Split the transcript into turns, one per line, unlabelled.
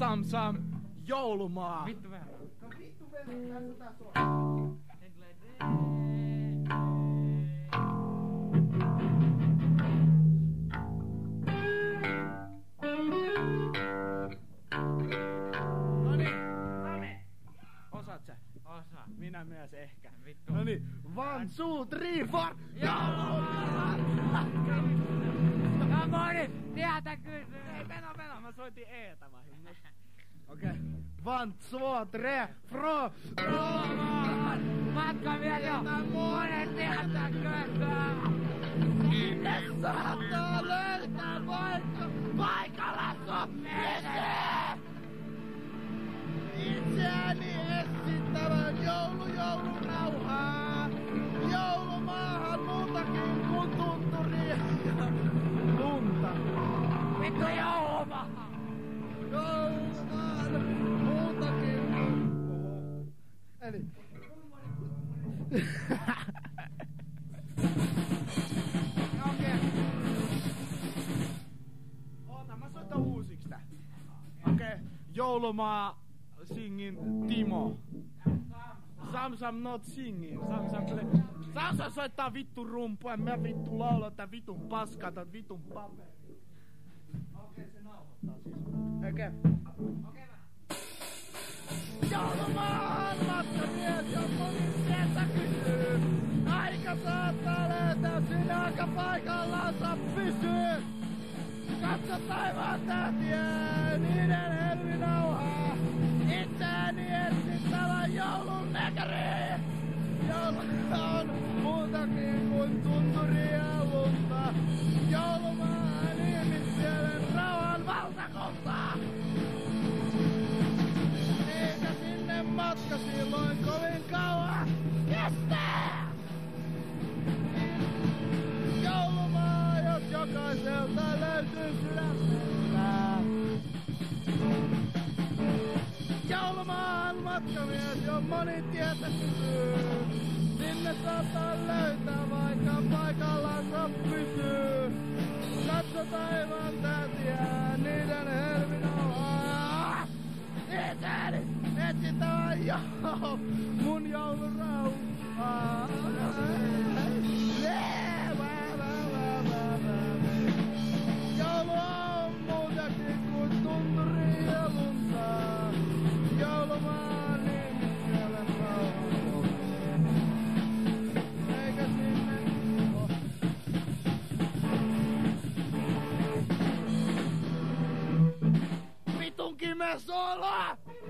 Sam joulumaa.
Vittu vähän.
No vittu vähän, tässä on.
Sen tulee
Noniin. Osaat sä?
Osa.
Minä myös ehkä.
Vittu.
Noniin. 1, 2, 3, 4.
Joulumaa! No moni, sieltä kysyy.
Ei, meno. Mä soitin Eetä vahingossa. Okei. 1, 2, 3, fro.
Joulumaan! Matka vielä jo. Monet sieltä kysyy.
Sinne saattaa löytää paikalla soppisee. Itseäni esittävän joulurauhaa. Joulumaahan muutakin kuin tunturia ja lunta.
Vittu joulumaa!
Joulumaahan muutakin kuin... Eli... Okei. Oota, mä soitan uusiksi tää. Okei. Joulumaa singin Timo. Sam not singing. Sam soittaa vittu rumpua. Mä vittu laulaa tää vitun paskaa, tää vitun paperi. Okei, se nauhoittaa siis. Okei. Joulumaan matkamies, jos monin sieltä kysyy. Aika saattaa löytää sinä aika paikallansa pysyy. Katso taivaan tähtiä, niiden helminauhaa. Itseäni etsittävä joulun näkäri. Joulu on muutakin kuin tunturi ja lunta. Joulumaan ihmismielen rauhan valtakunta. Eikä sinne matka silloin kovin kauan kestää. Joulumaa, jos jokaiselta löytyy sydämellä. Joulumaan matkamies, jo moni tietä kysyy. Sinne saattaa löytää, vaikka paikallansa pysyy. Katso taivaan tähtiä, niiden helminauhaa. Itseäni etsittävä mun joulurauhaa. Joulu on muutakin kuin tunturi ja lunta. Joulumaan ihmismielen rauha. Eikä sinne vitun kimeä sola!